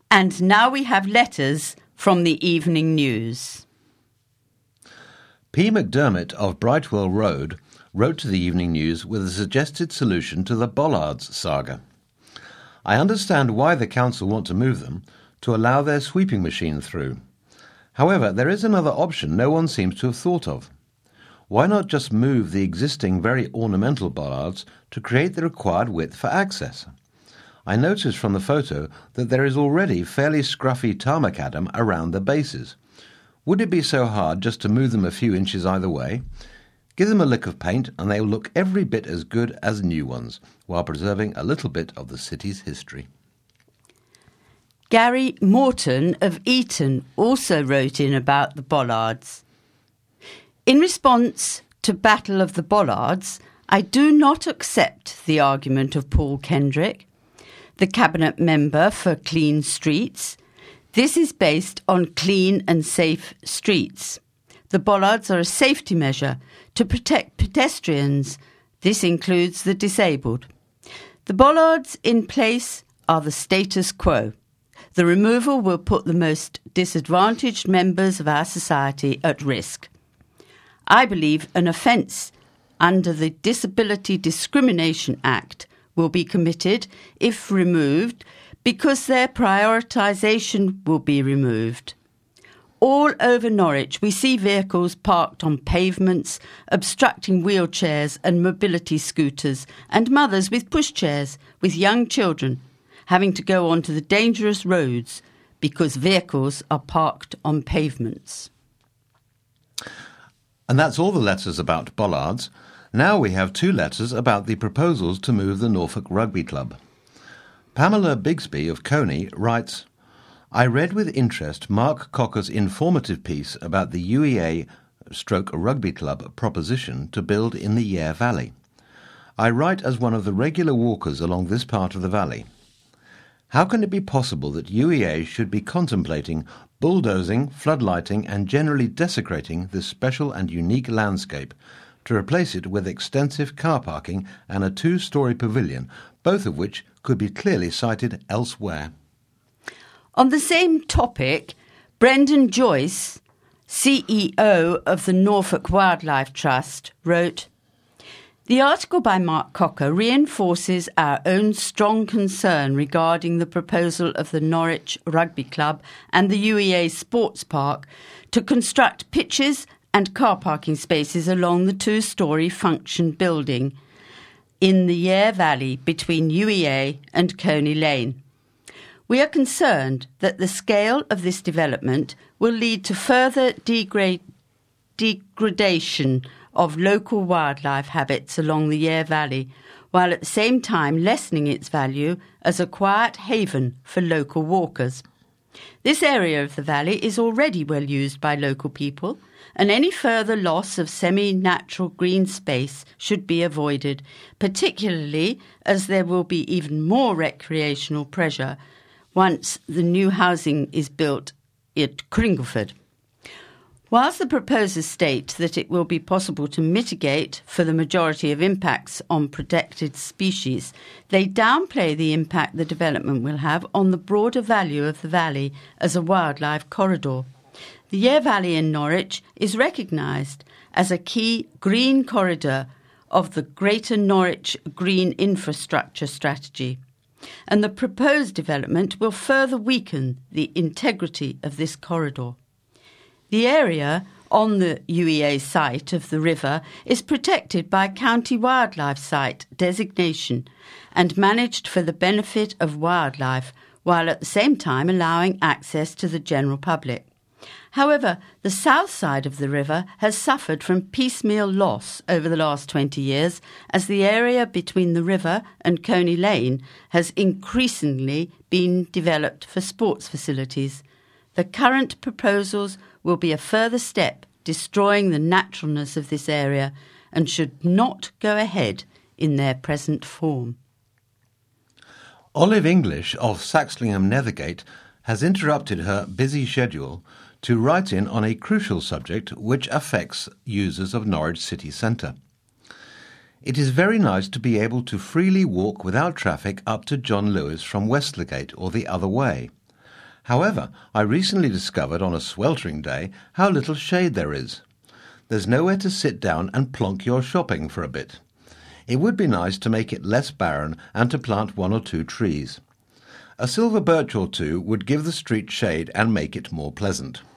And now we have letters from the Evening News. P. McDermott of Brightwell Road wrote to the Evening News with a suggested solution to the bollards saga. I understand why the council want to move them, to allow their sweeping machine through. However, there is another option no one seems to have thought of. Why not just move the existing very ornamental bollards to create the required width for access? I noticed from the photo that there is already fairly scruffy tarmacadam around the bases. Would it be so hard just to move them a few inches either way? Give them a lick of paint and they will look every bit as good as new ones, while preserving a little bit of the city's history. Gary Morton of Eton also wrote in about the bollards. In response to Battle of the Bollards, I do not accept the argument of Paul Kendrick, the Cabinet Member for Clean Streets. This is based on clean and safe streets. The bollards are a safety measure to protect pedestrians. This includes the disabled. The bollards in place are the status quo. The removal will put the most disadvantaged members of our society at risk. I believe an offence under the Disability Discrimination Act will be committed if removed, because their prioritisation will be removed. All over Norwich we see vehicles parked on pavements, obstructing wheelchairs and mobility scooters, and mothers with pushchairs with young children having to go onto the dangerous roads because vehicles are parked on pavements. And that's all the letters about bollards. Now we have 2 letters about the proposals to move the Norfolk Rugby Club. Pamela Bigsby of Coney writes, I read with interest Mark Cocker's informative piece about the UEA/Rugby Club proposition to build in the Yare Valley. I write as one of the regular walkers along this part of the valley. How can it be possible that UEA should be contemplating bulldozing, floodlighting and generally desecrating this special and unique landscape to replace it with extensive car parking and a 2-storey pavilion, both of which could be clearly sited elsewhere? On the same topic, Brendan Joyce, CEO of the Norfolk Wildlife Trust, wrote, The article by Mark Cocker reinforces our own strong concern regarding the proposal of the Norwich Rugby Club and the UEA Sports Park to construct pitches and car parking spaces along the 2-storey function building in the Yare Valley between UEA and Coney Lane. We are concerned that the scale of this development will lead to further degradation of local wildlife habits along the Yare Valley, while at the same time lessening its value as a quiet haven for local walkers. This area of the valley is already well used by local people, and any further loss of semi-natural green space should be avoided, particularly as there will be even more recreational pressure once the new housing is built at Cringleford. Whilst the proposers state that it will be possible to mitigate for the majority of impacts on protected species, they downplay the impact the development will have on the broader value of the valley as a wildlife corridor. The Yare Valley in Norwich is recognised as a key green corridor of the Greater Norwich Green Infrastructure Strategy, and the proposed development will further weaken the integrity of this corridor. The area on the UEA site of the river is protected by County Wildlife Site designation and managed for the benefit of wildlife, while at the same time allowing access to the general public. However, the south side of the river has suffered from piecemeal loss over the last 20 years as the area between the river and Coney Lane has increasingly been developed for sports facilities. The current proposals will be a further step destroying the naturalness of this area and should not go ahead in their present form. Olive English of Saxlingham Nethergate has interrupted her busy schedule to write in on a crucial subject which affects users of Norwich city centre. It is very nice to be able to freely walk without traffic up to John Lewis from Westlegate or the other way. However, I recently discovered on a sweltering day how little shade there is. There's nowhere to sit down and plonk your shopping for a bit. It would be nice to make it less barren and to plant 1 or 2 trees. A silver birch or 2 would give the street shade and make it more pleasant.